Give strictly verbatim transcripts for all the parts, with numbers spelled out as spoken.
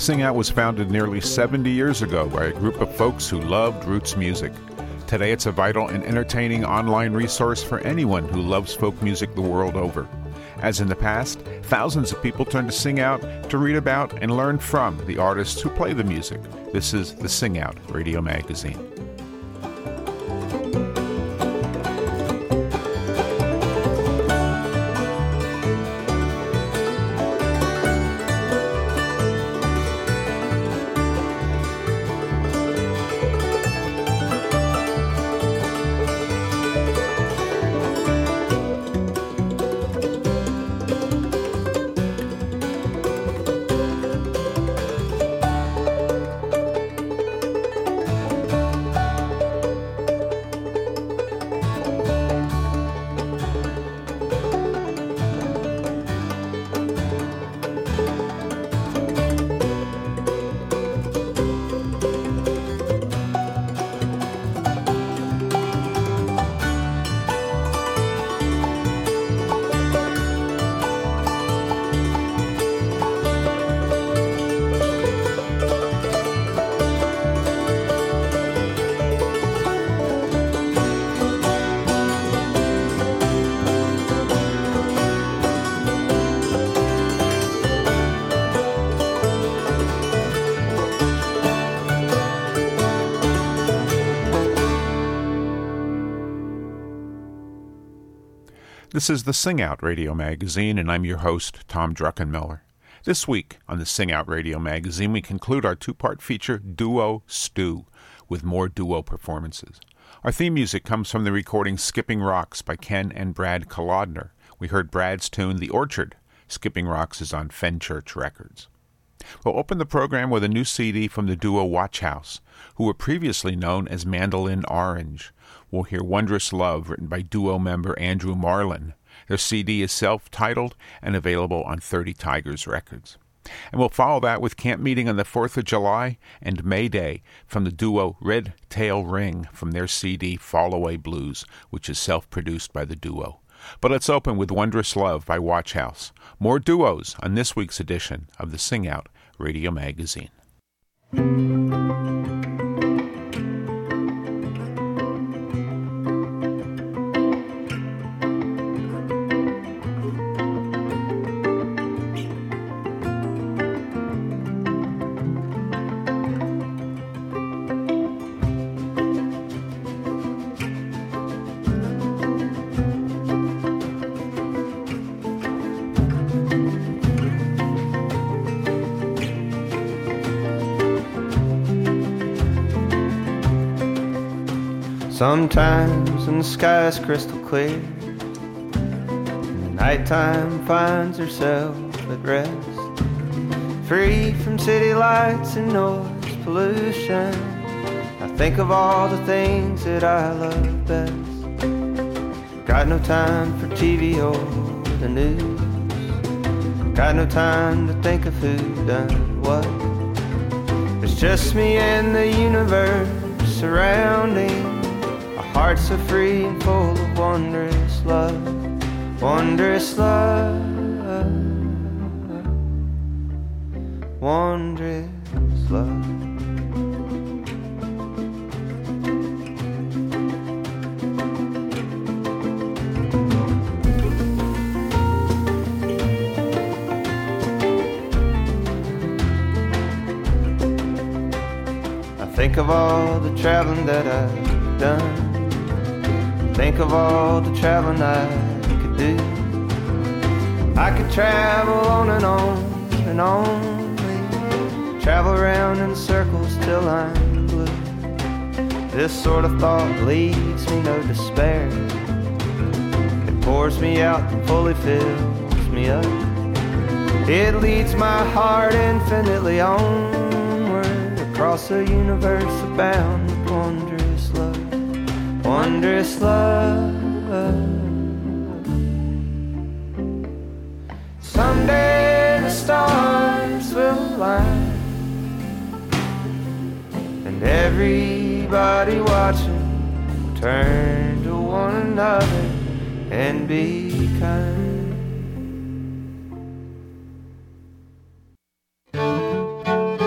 Sing Out was founded nearly seventy years ago by a group of folks who loved roots music. Today it's a vital and entertaining online resource for anyone who loves folk music the world over. As in the past, thousands of people turn to Sing Out to read about and learn from the artists who play the music. This is the Sing Out Radio Magazine. This is the Sing Out Radio Magazine, and I'm your host, Tom Druckenmiller. This week on the Sing Out Radio Magazine, we conclude our two-part feature, Duo Stew, with more duo performances. Our theme music comes from the recording Skipping Rocks by Ken and Brad Kolodner. We heard Brad's tune, The Orchard. Skipping Rocks is on Fenchurch Records. We'll open the program with a new C D from the duo Watch House, who were previously known as Mandolin Orange. We'll hear Wondrous Love, written by duo member Andrew Marlin. Their C D is self-titled and available on thirty Tigers Records. And we'll follow that with Camp Meeting on the fourth of July and May Day from the duo Red Tail Ring from their C D Fall Away Blues, which is self-produced by the duo. But let's open with Wondrous Love by Watch House. More duos on this week's edition of the Sing Out Radio Magazine. Sometimes when the sky's crystal clear and the nighttime finds herself at rest, free from city lights and noise pollution, I think of all the things that I love best. Got no time for T V or the news, got no time to think of who done what. It's just me and the universe surrounding, hearts so free and full of wondrous love, wondrous love, wondrous love. I think of all the traveling that I've done, think of all the traveling I could do. I could travel on and on and on, travel around in circles till I'm blue. This sort of thought leaves me no despair. It pours me out and fully fills me up. It leads my heart infinitely onward, across a universe abound with wondrous love, wondrous love. Someday the stars will align, and everybody watching will turn to one another and be kind.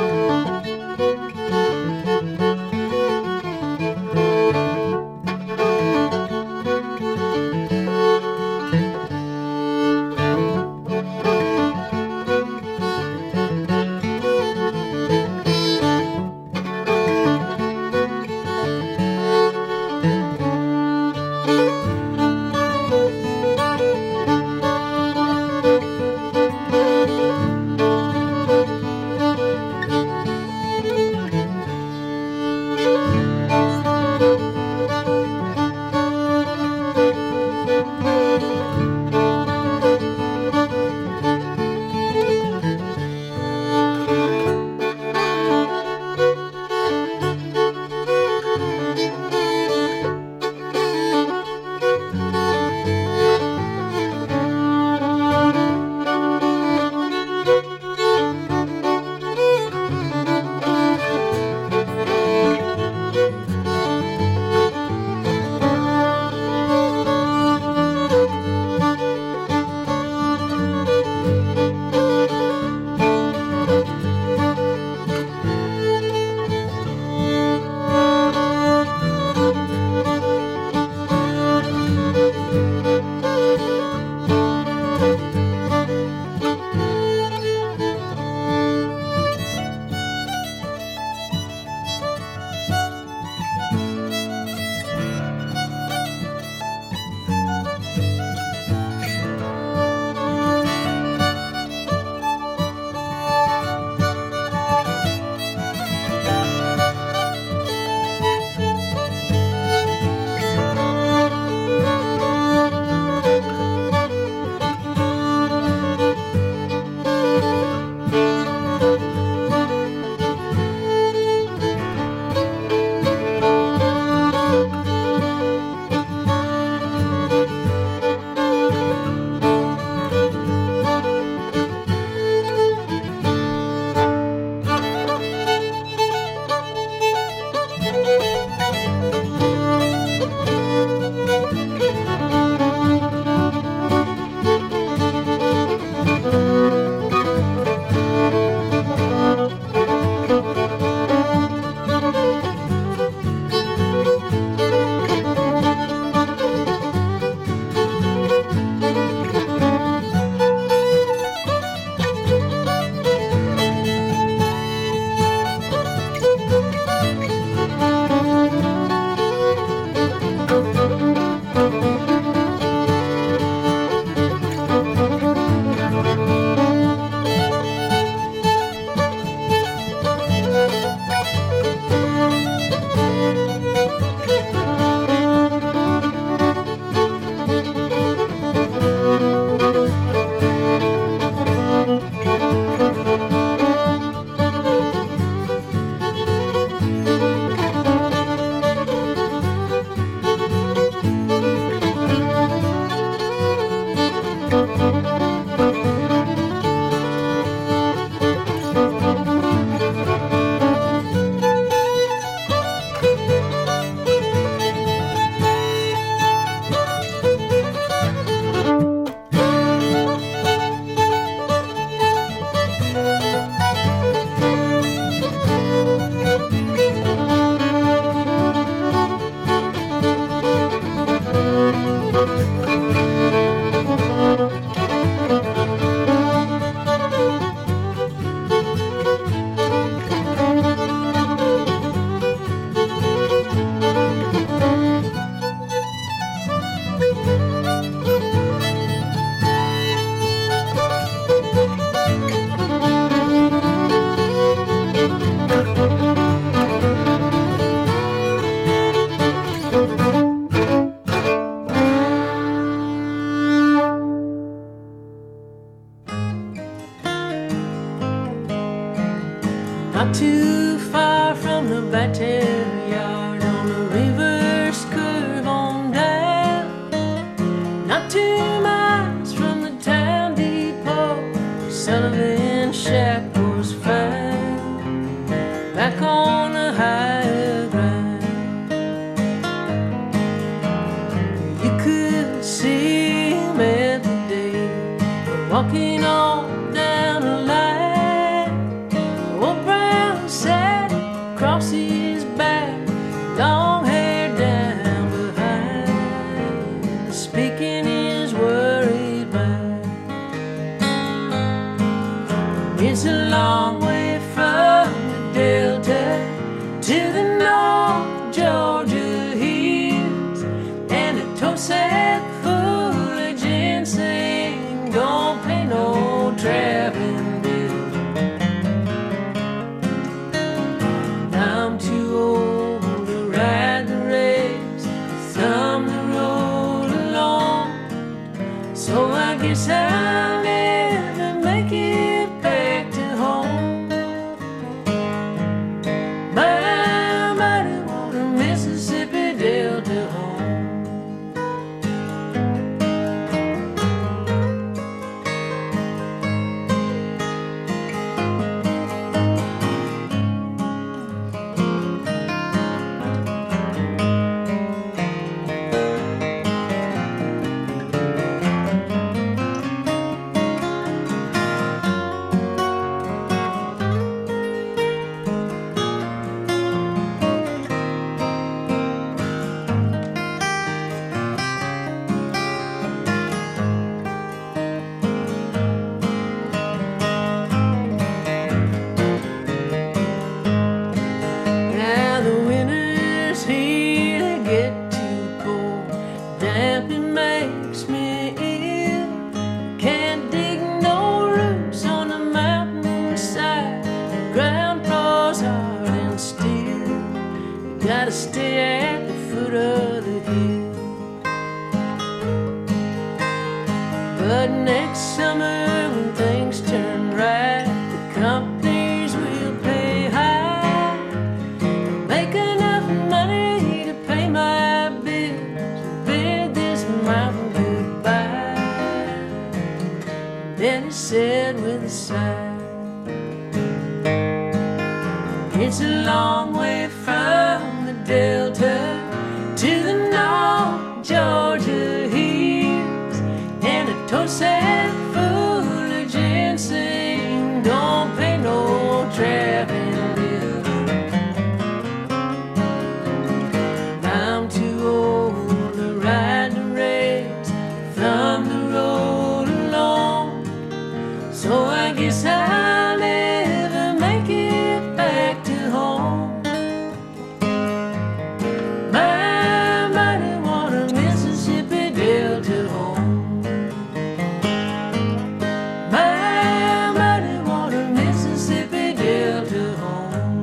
gotta stay at the foot of the hill. But next summer when things turn right, the companies will pay high, make enough money to pay my bills and bid this mountain goodbye. Then he said with a sigh, it's a long way from the Delta to the North Georgia hills, and a tow sack full of ginseng don't pay no traveling bill. I'm too old to ride the rails from the road alone, so I guess I'll never make it back to home. My mighty want a Mississippi Delta home. My mighty want a Mississippi Delta home.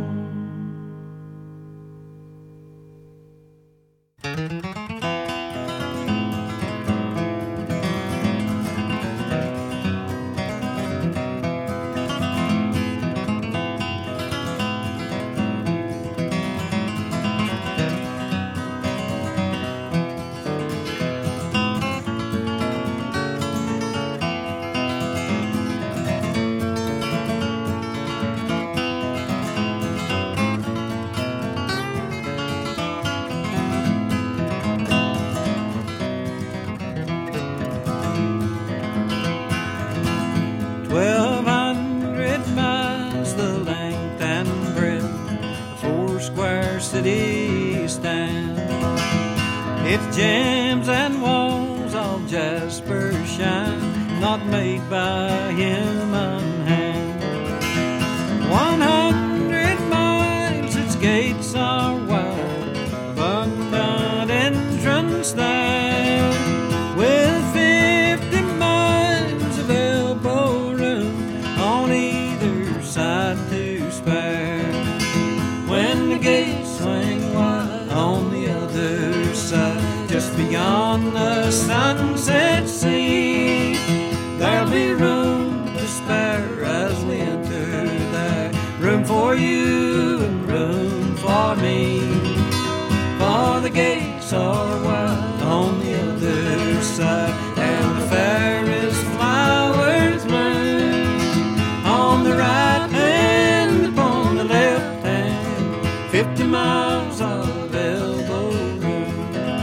Twelve hundred miles the length and breadth of four square city stand. Its gems and walls all jasper shine, not made by human hand. One hundred miles its gates are wide, abundant entrance there, with fifty miles of elbow room on either side to spare. When the gates swing wide on the other side, just beyond the sunset sea, there'll be room to spare as we enter there. Room for you and room for me, for the gates are wide on the other side, and the fairest flowers bloom on the right hand, upon the left hand, fifty miles of elbow room.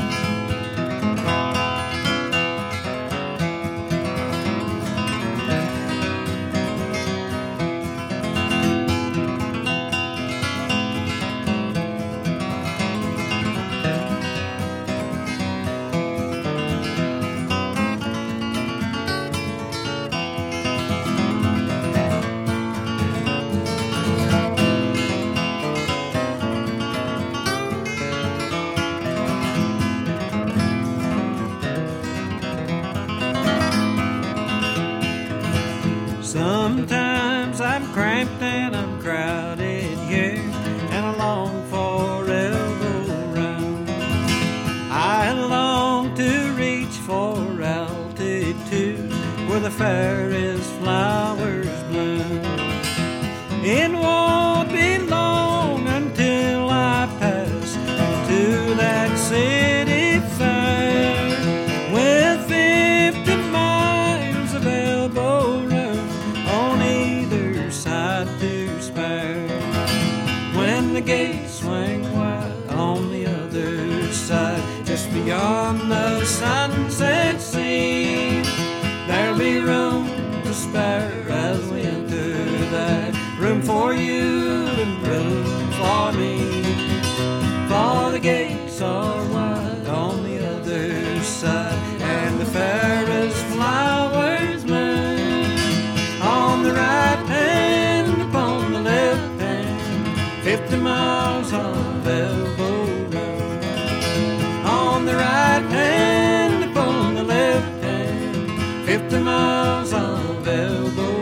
Sometimes I'm cramped and I'm crowded here, and I long for elbow room. I long to reach for altitude where the fairest flowers bloom. It won't be long until I pass to that city fair, with fifty miles of elbow room on either side to spare. When the gates swing wide on the other side, just beyond the sunset sea, there'll be room to spare as we enter that. Room for you and room for me, for the gates are wide on the other side, and the fairest flowers bloom on the right hand, upon the left hand, fifty miles of elbow room. On the right hand, upon the left hand, fifty miles of elbow room.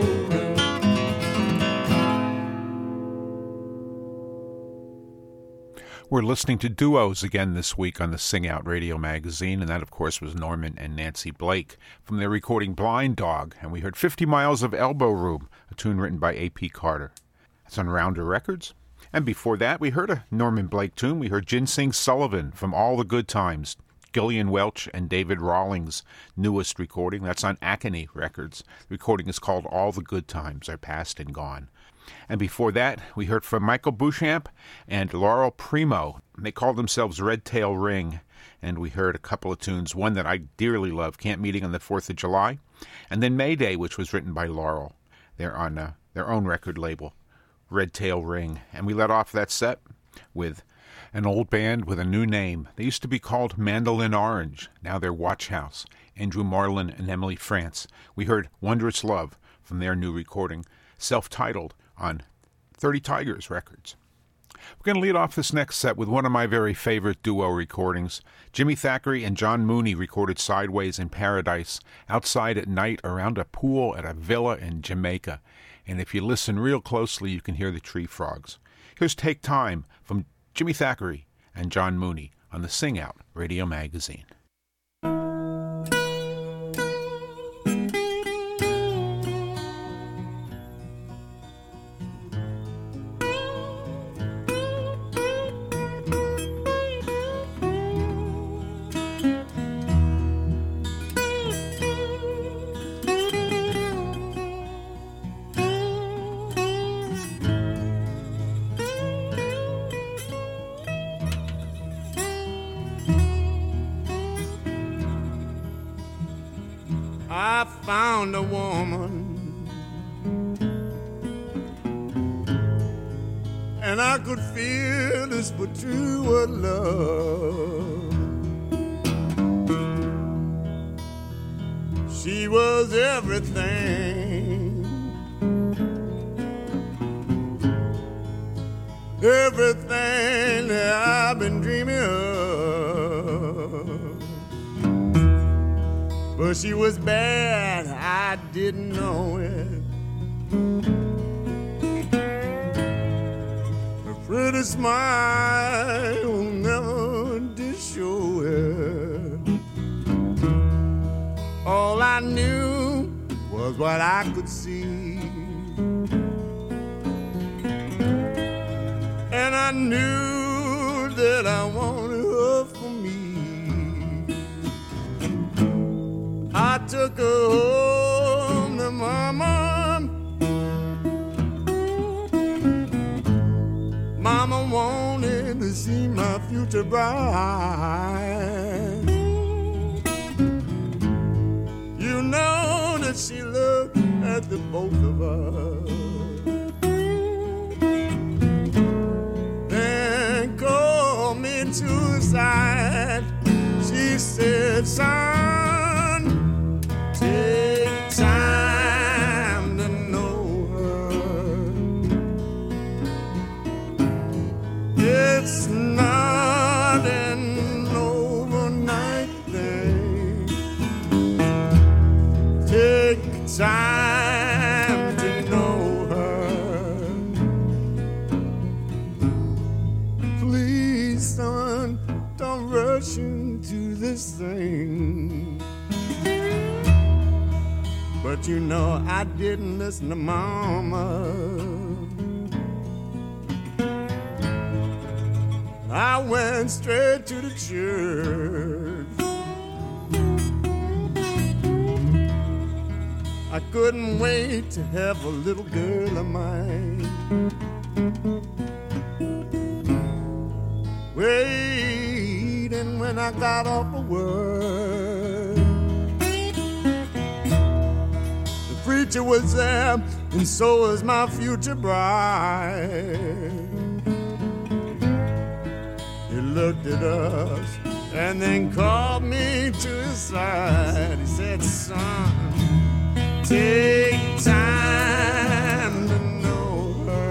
We're listening to duos again this week on the Sing Out Radio Magazine, and that, of course, was Norman and Nancy Blake from their recording Blind Dog, and we heard fifty miles of Elbow Room, a tune written by A P Carter. That's on Rounder Records. And before that, we heard a Norman Blake tune. We heard Ginseng Sullivan from All the Good Times, Gillian Welch and David Rawlings' newest recording. That's on Acony Records. The recording is called All the Good Times Are Past and Gone. And before that, we heard from Michael Beauchamp and Laurel Primo. They called themselves Red Tail Ring. And we heard a couple of tunes, one that I dearly love, Camp Meeting on the fourth of July, and then Mayday, which was written by Laurel. They're on uh, their own record label, Red Tail Ring. And we let off that set with an old band with a new name. They used to be called Mandolin Orange. Now they're Watch House, Andrew Marlin and Emily France. We heard Wondrous Love from their new recording, self-titled, on thirty Tigers Records. We're going to lead off this next set with one of my very favorite duo recordings. Jimmy Thackeray and John Mooney recorded Sideways in Paradise outside at night around a pool at a villa in Jamaica. And if you listen real closely, you can hear the tree frogs. Here's Take Time from Jimmy Thackeray and John Mooney on the Sing Out Radio Magazine. I found a woman, and I could feel this but true love. She was everything, everything that I've been dreaming of. But she was bad, I didn't know it. Her pretty smile never did show it. All I knew was what I could see, and I knew that I wanted her for me. I took her home to Mama. Mama wanted to see my future bride. You know that she looked at the both of us, then called me to the side. She said, son, take time to know her. It's not an overnight thing. Take time to know her. Please, son, don't rush into this thing. But you know I didn't listen to Mama. I went straight to the church. I couldn't wait to have a little girl of mine. Waiting when I got off of work, the preacher was there, and so was my future bride. He looked at us and then called me to his side. He said, son, take time to know her.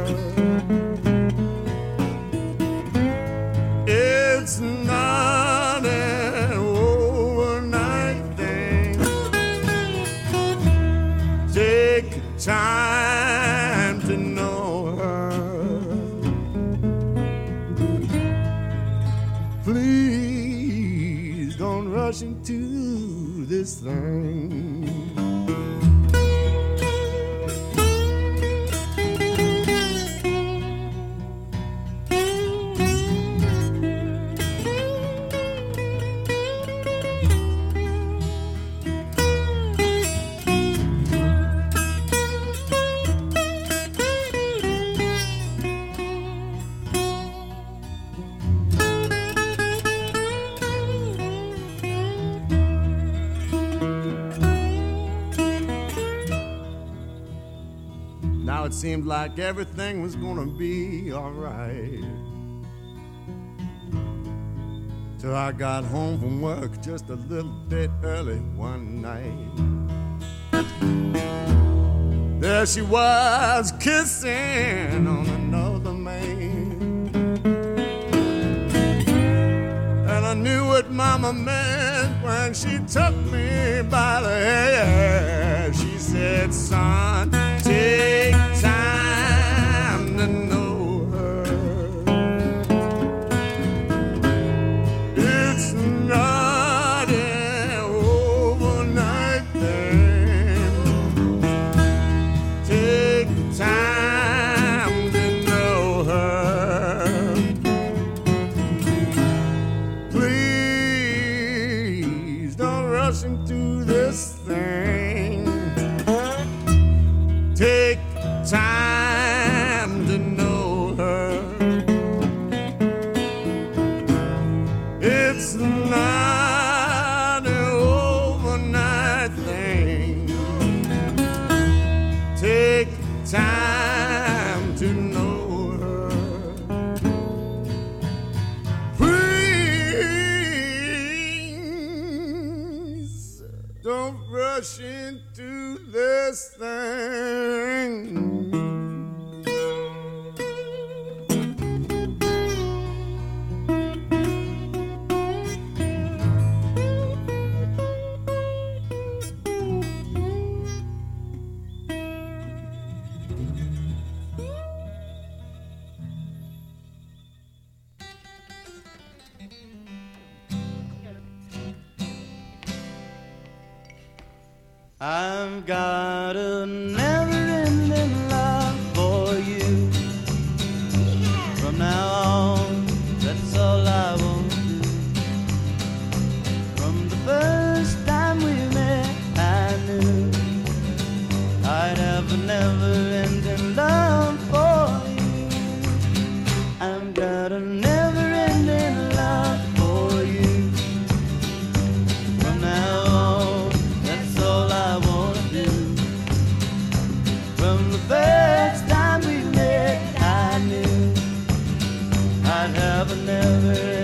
It's not an overnight thing. Take time to know her. Please don't rush into this thing. It seemed like everything was gonna be alright till I got home from work just a little bit early one night. There she was kissing on another man, and I knew what Mama meant when she took me by the hair. She said, son, take time to know her. It's not an overnight thing. Take time to know her. Please don't rush into this thing. Take time to know her. It's not an overnight thing. Take time to know her. Please don't rush into this thing. I've got a never-ending love for you. From now on, that's all I want to do. From the first time we met, I knew I'd have a never-ending love for you. I've got a never-ending love for you. From now on, that's all I want to do. From the first time we met, I knew I'd have a never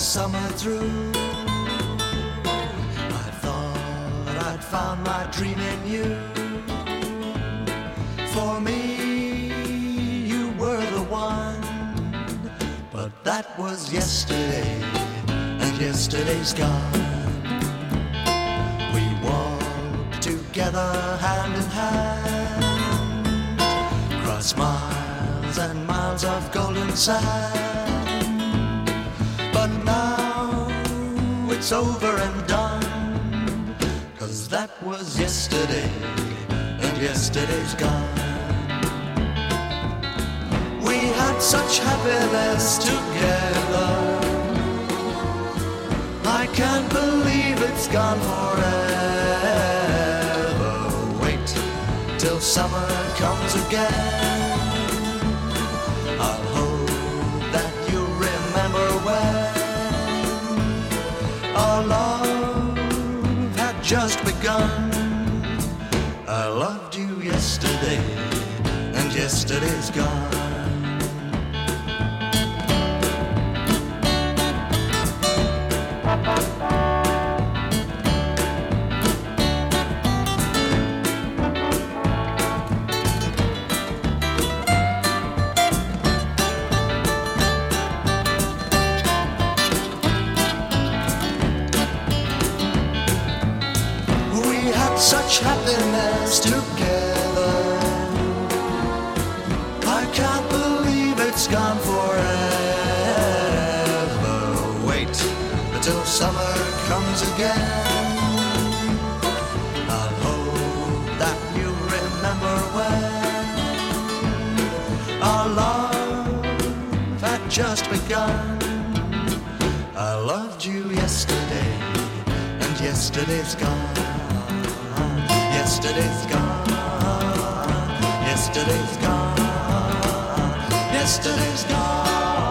summer through. I thought I'd found my dream in you. For me, you were the one, but that was yesterday, and yesterday's gone. We walked together hand in hand, cross miles and miles of golden sand. But now it's over and done, 'cause that was yesterday, and yesterday's gone. We had such happiness together, I can't believe it's gone forever. Wait till summer comes again, I'll hope that you remember when our love had just begun. I loved you yesterday, and yesterday's gone. Such happiness together, I can't believe it's gone forever. Wait until summer comes again, I'll hope that you remember when our love had just begun. I loved you yesterday, and yesterday's gone. Yesterday's gone, yesterday's gone, yesterday's gone.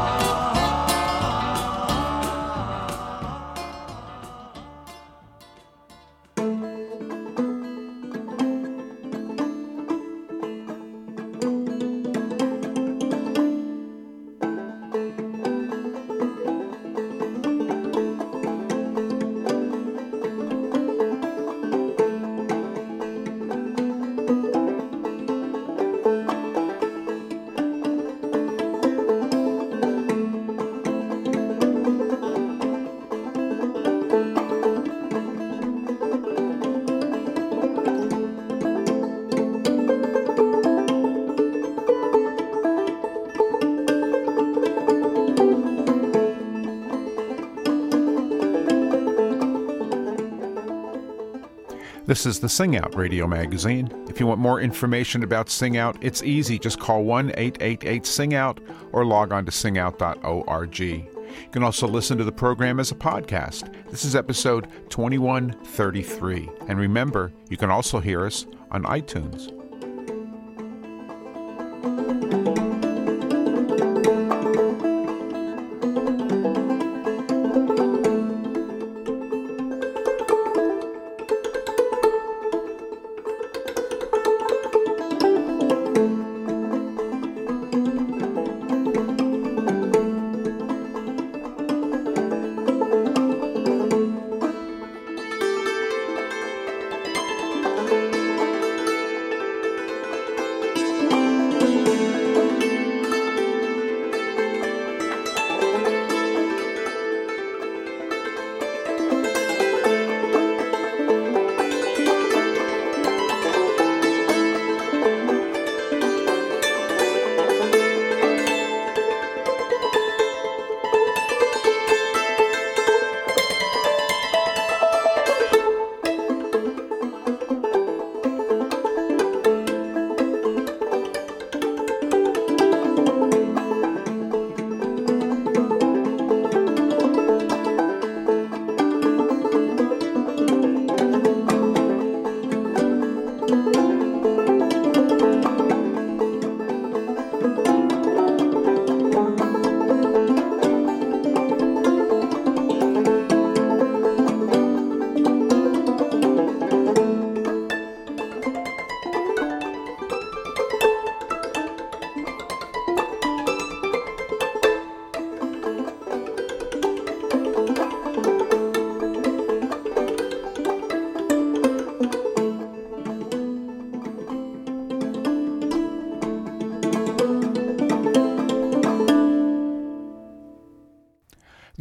This is the Sing Out Radio Magazine. If you want more information about Sing Out, it's easy. Just call one eight eight eight sing out or log on to sing out dot org. You can also listen to the program as a podcast. This is episode twenty-one thirty-three. And remember, you can also hear us on iTunes.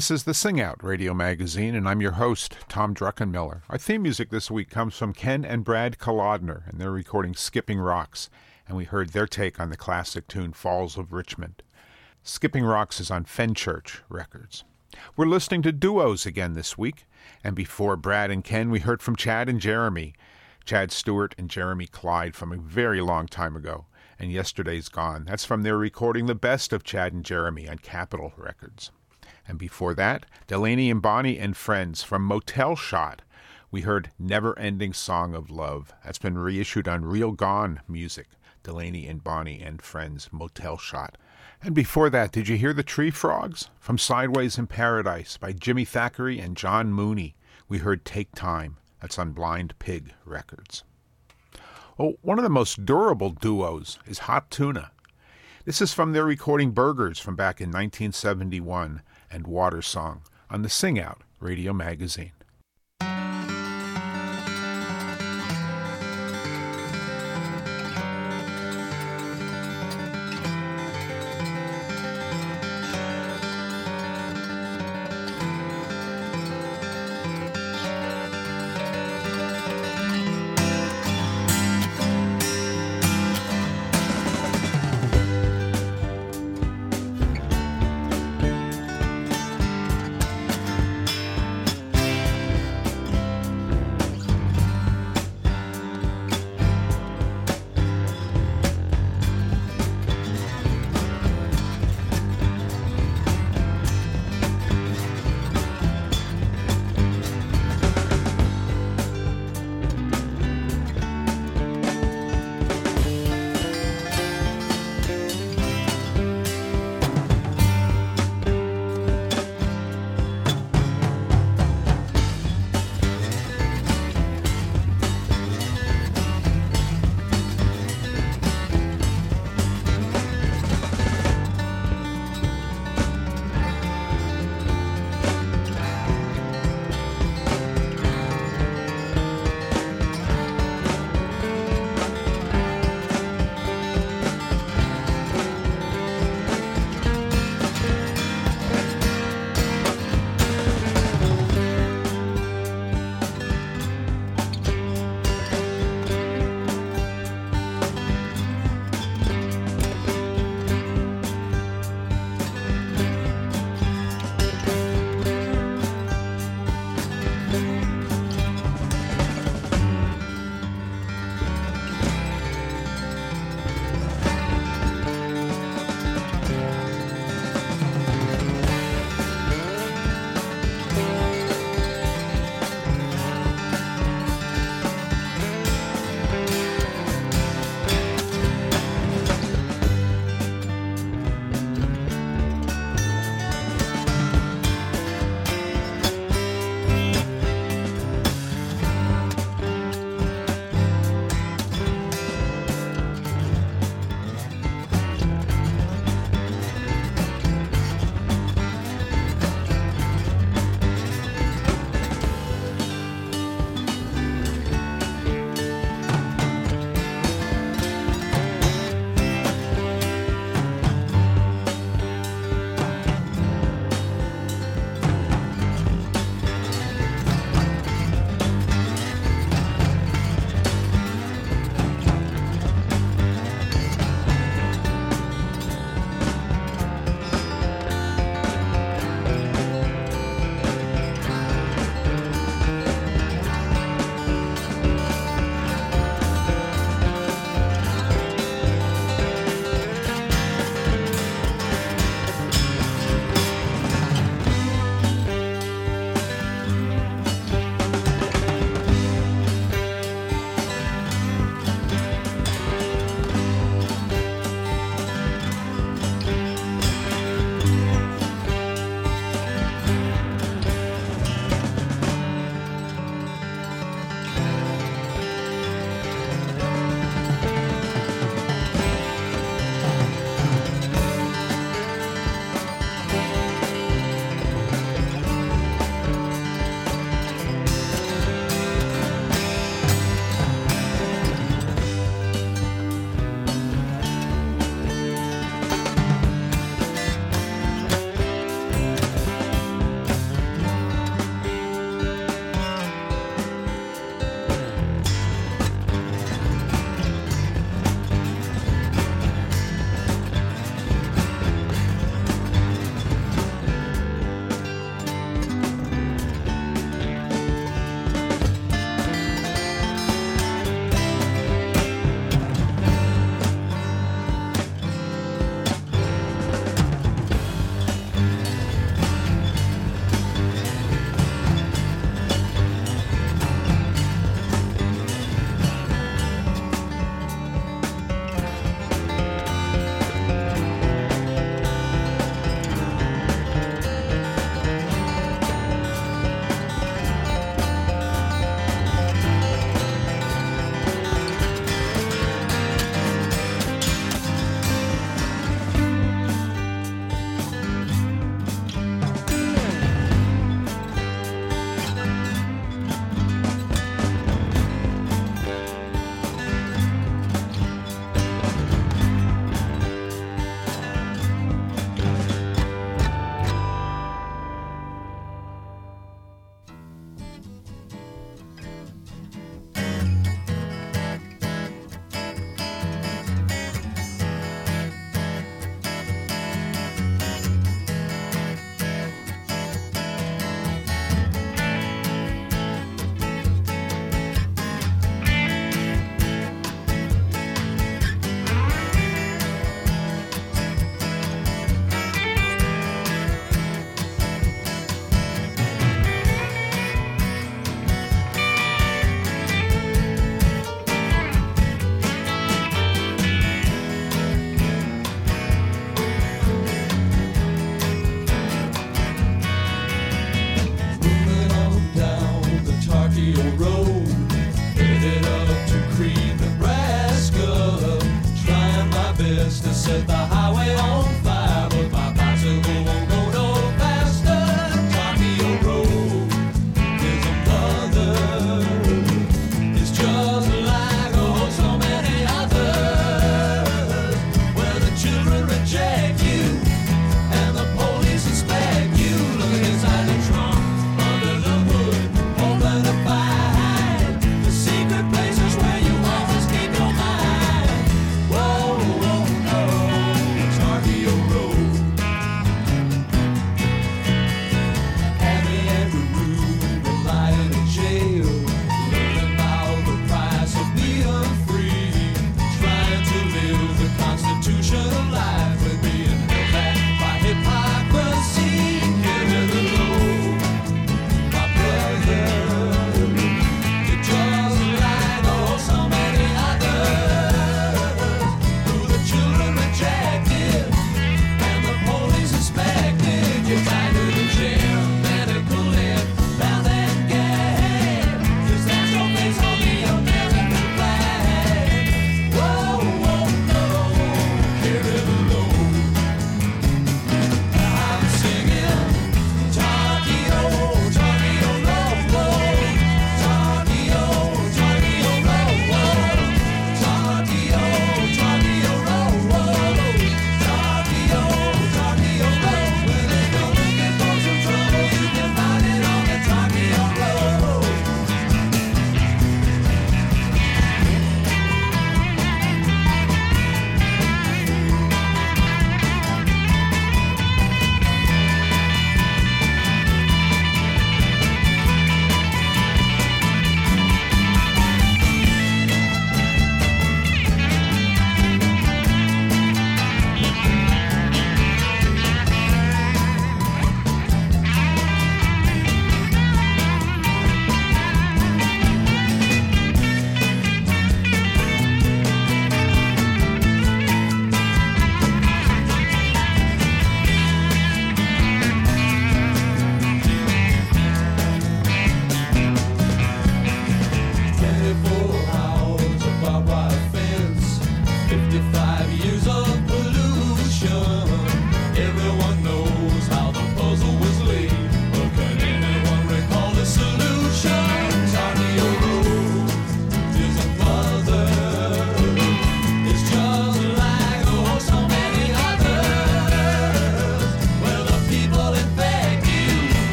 This is the Sing Out Radio Magazine, and I'm your host, Tom Druckenmiller. Our theme music this week comes from Ken and Brad Kolodner, and they're recording Skipping Rocks, and we heard their take on the classic tune Falls of Richmond. Skipping Rocks is on Fenchurch Records. We're listening to duos again this week, and before Brad and Ken, we heard from Chad and Jeremy. Chad Stewart and Jeremy Clyde from a very long time ago, and Yesterday's Gone. That's from their recording The Best of Chad and Jeremy on Capitol Records. And before that, Delaney and Bonnie and Friends from Motel Shot. We heard Never Ending Song of Love. That's been reissued on Real Gone Music. Delaney and Bonnie and Friends, Motel Shot. And before that, did you hear the Tree Frogs? From Sideways in Paradise by Jimmy Thackeray and John Mooney. We heard Take Time. That's on Blind Pig Records. Oh, one of the most durable duos is Hot Tuna. This is from their recording Burgers from back in nineteen seventy-one and Water Song on the Sing Out Radio Magazine.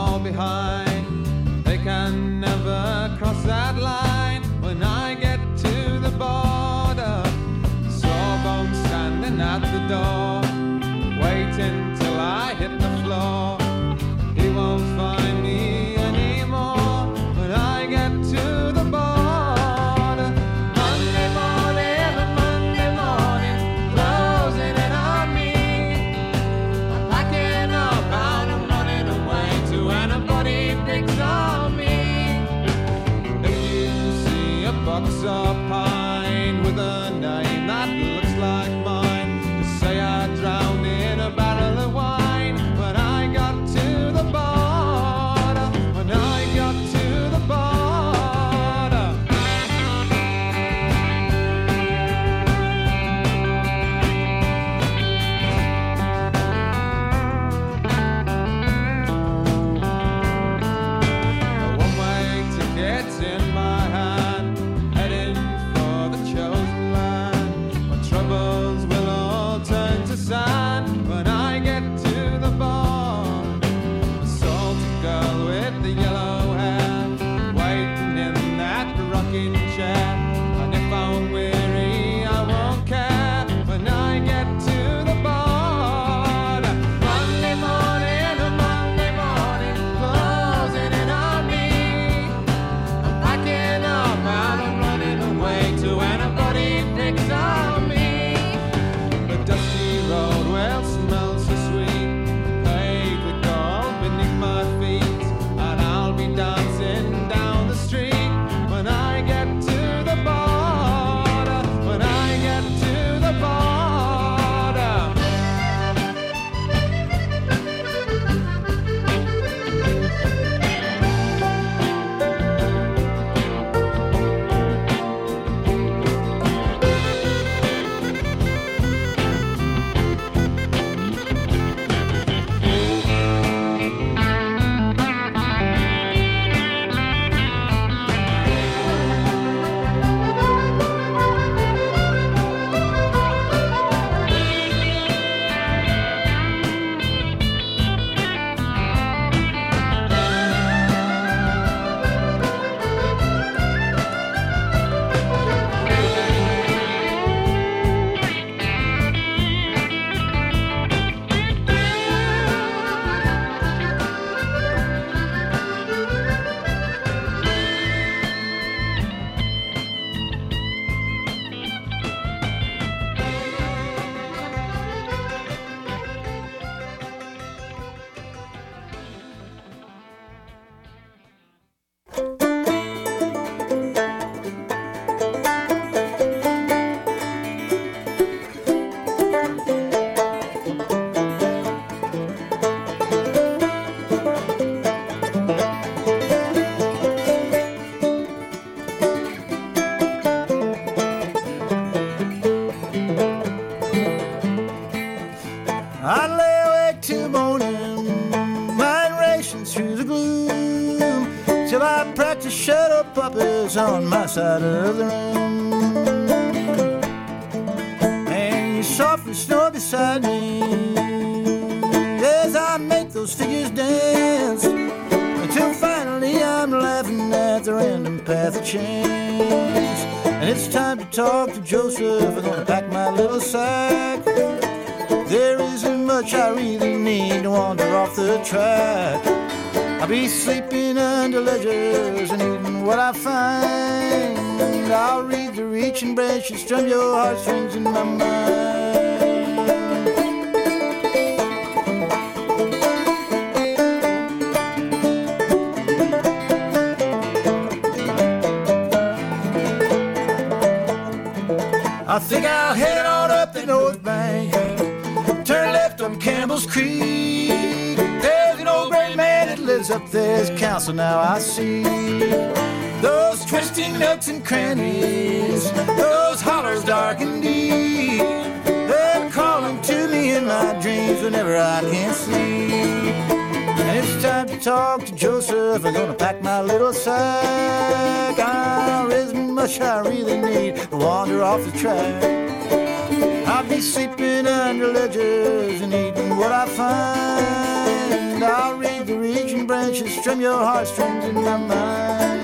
fall behind. They can never cross that line. When I get to the border, Sawbones standing at the door, waiting till I hit the floor. He won't find me anymore when I get to the border. Monday morning, Monday morning, closing in on me. I'm packing up and I'm running away to anybody picks on me. If you see a box of pine with a name that looks like mine, just say I drowned in a barrel of wine when I got to the border, when I got to the border. A one-way ticket's in my hand, heading for the chosen land. My troubles will all turn to sand when I get to the border. A salty girl with the yellow hair, waiting in that rocking chair. And if I'm weary, I won't care when I get to the border. Monday morning, a Monday morning, closing in on me. I'm packing up and I'm running away to anybody picks on me. The dusty road will smell so sweet, paved with gold beneath my feet, and I'll be dancing down the street when I get to the border, when I get to the border. I lay awake till morning, mind racing through the gloom, till I practice shadow puppets on my side of the room. And you softly snore beside me as I make those figures dance, until finally I'm laughing at the random path of chance. And it's time to talk to Joseph. I'm gonna pack my little sack. There isn't much I really need to wander off the track. I'll be sleeping under ledgers and eating what I find. I'll read the reaching branches, strum your heartstrings in my mind. I think I'll head on up the north bank, turn left on Campbell's Creek. There's an old gray man that lives up there as counsel now I see. Those twisting nooks and crannies, those hollers dark and deep, they're calling to me in my dreams whenever I can't sleep. And it's time to talk to Joseph. I'm gonna pack my little sack. There isn't much I really need to wander off the track. I'll be sleeping under ledges and eating what I find. wind. I'll read the reaching branches, strum your heartstrings in my mind.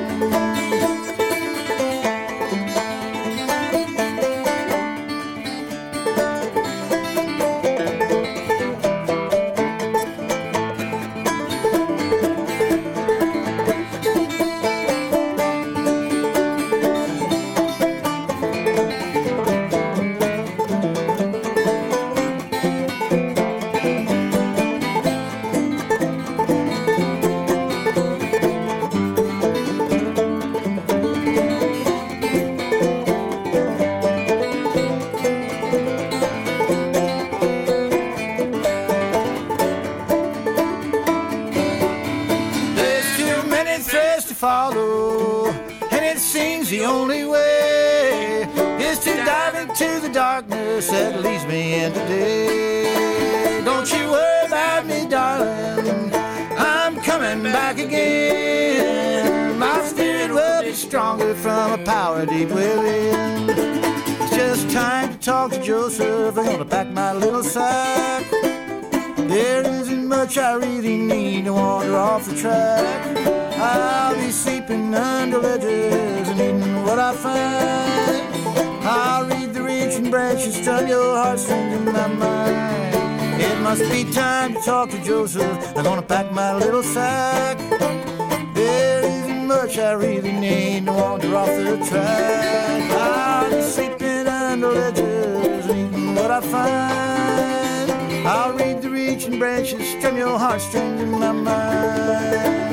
Follow, and it seems the only way is to dive into the darkness that leads me in today. Don't you worry about me, darling, I'm coming back again. My spirit will be stronger from a power deep within. It's just time to talk to Joseph. I'm gonna pack my little sack. There isn't much I really need to wander off the track. I'll be sleeping under ledges and eating what I find. I'll read the reaching branches, strum your heartstrings in my mind. It must be time to talk to Joseph. I'm gonna pack my little sack. There isn't much I really need to wander off the track. I'll be sleeping under ledges and eating what I find. I'll read the reaching branches, strum your heartstrings in my mind.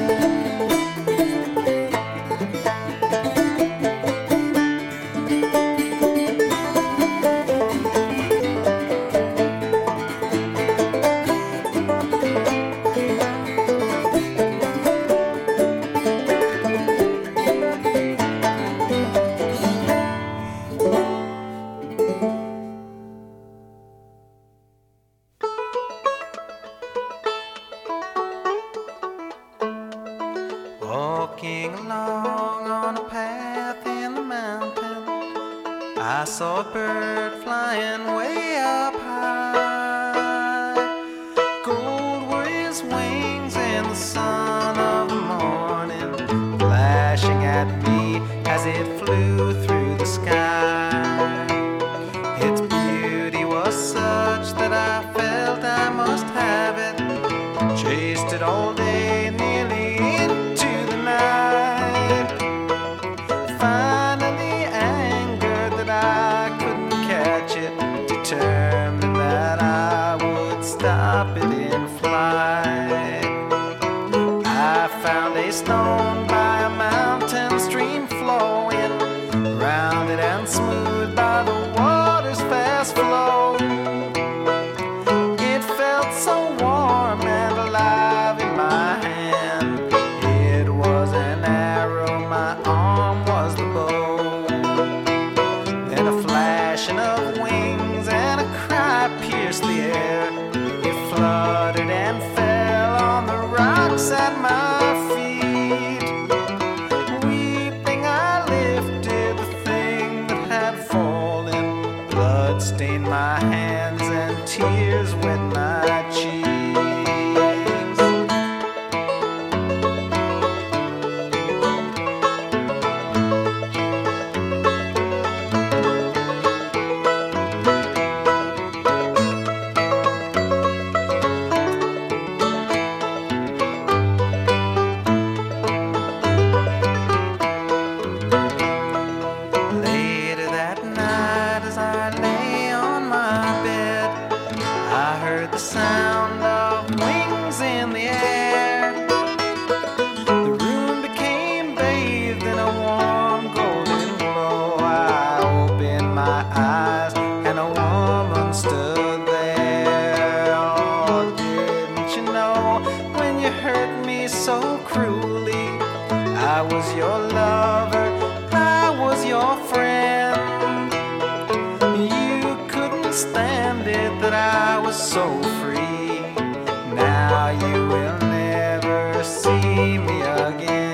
Walking along on a path in the mountain, I saw a bird flying way up high. Gold were his wings in the sun of the morning, flashing at me as it flew through the sky. Its beauty was such that I felt I must have it. Chased it all day, nearly into the night. Finally angered that I couldn't catch it, determined that I would stop it in flight. I found a stone by a mountain stream flowing, rounded and smooth by the water's fast flow. It felt so warm and alive in my hand. It was an arrow, my arm was the bow. Then a flashing of wings and a cry pierced the air. It fluttered and fell on the rocks at my feet. Weeping I lifted the thing that had fallen. Blood stained my hands and tears wet my cheeks. Later that night as I lay on my bed, I heard the sound of wings in the air. The room became bathed in a warm golden glow. I opened my eyes and a woman stood there. Oh, didn't you know when you hurt me so cruelly? I was your lover, I was your friend. You couldn't stand it that I was so free. Now you will never see me again.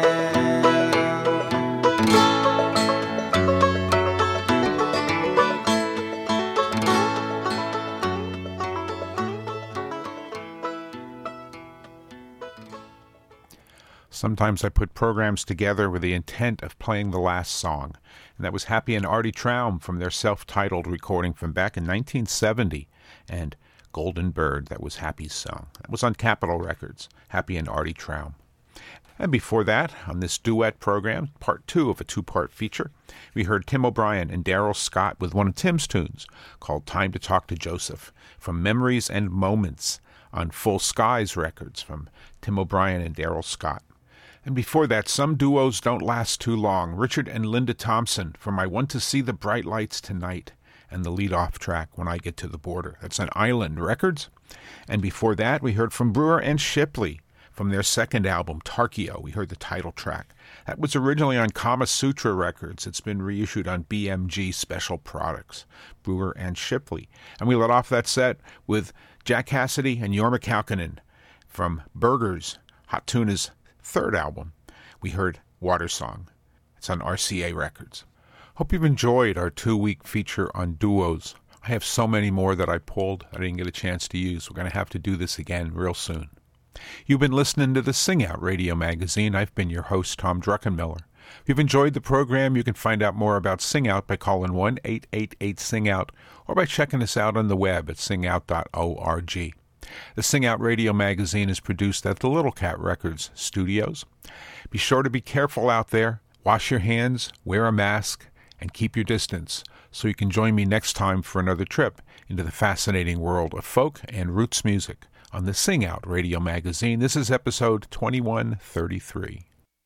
Sometimes I put programs together with the intent of playing the last song, and that was Happy and Artie Traum from their self-titled recording from back in nineteen seventy, and Golden Bird, that was Happy's song. That was on Capitol Records, Happy and Artie Traum. And before that, on this duet program, part two of a two-part feature, we heard Tim O'Brien and Daryl Scott with one of Tim's tunes called Time to Talk to Joseph from Memories and Moments on Full Skies Records from Tim O'Brien and Daryl Scott. And before that, some duos don't last too long. Richard and Linda Thompson from I Want to See the Bright Lights Tonight and the lead-off track, When I Get to the Border. That's on Island Records. And before that, we heard from Brewer and Shipley from their second album, Tarkio. We heard the title track. That was originally on Kama Sutra Records. It's been reissued on B M G Special Products, Brewer and Shipley. And we let off that set with Jack Cassidy and Jorma Kaukonen from Burgers, Hot Tuna's third album. We heard Water Song. It's on R C A Records. Hope you've enjoyed our two-week feature on duos. I have so many more that I pulled I didn't get a chance to use. We're going to have to do this again real soon. You've been listening to the Sing Out Radio Magazine. I've been your host, Tom Druckenmiller. If you've enjoyed the program, you can find out more about Sing Out by calling one eight eight eight sing out or by checking us out on the web at sing out dot org. The Sing Out Radio Magazine is produced at the Little Cat Records studios. Be sure to be careful out there. Wash your hands, wear a mask, and keep your distance so you can join me next time for another trip into the fascinating world of folk and roots music on the Sing Out Radio Magazine. This is episode twenty-one thirty-three.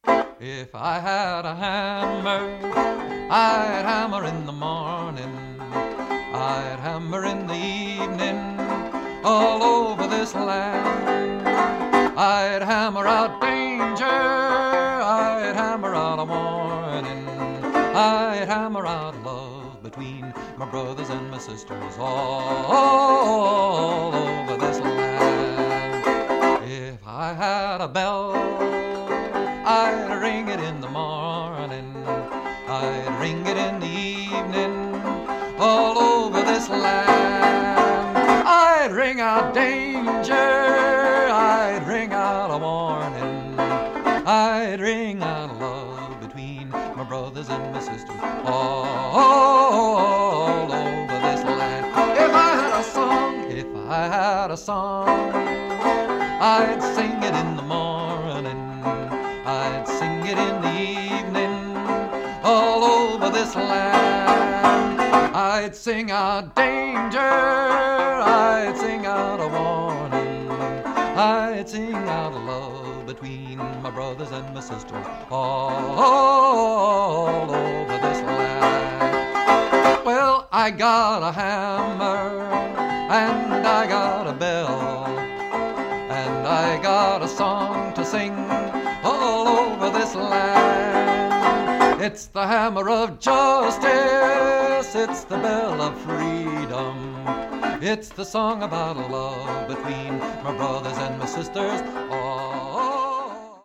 If I had a hammer, I'd hammer in the morning, I'd hammer in the evening, all over this land. I'd hammer out danger, I'd hammer out a warning, I'd hammer out love between my brothers and my sisters, all, all over this land. If I had a bell, I'd ring it in the morning, I'd ring it in the evening, all over this land. I'd ring out danger, I'd ring out a warning, I'd ring out love between my brothers and my sisters, all, all over this land. If I had a song, if I had a song, I'd sing it in the morning, I'd sing it in the evening, all over this land. I'd sing out danger, I'd sing out a warning, I'd sing out love between my brothers and my sisters, all, all over this land. Well, I got a hammer, and I got a bell, and I got a song to sing all over this land. It's the hammer of justice, it's the bell of freedom, it's the song about love between my brothers and my sisters, all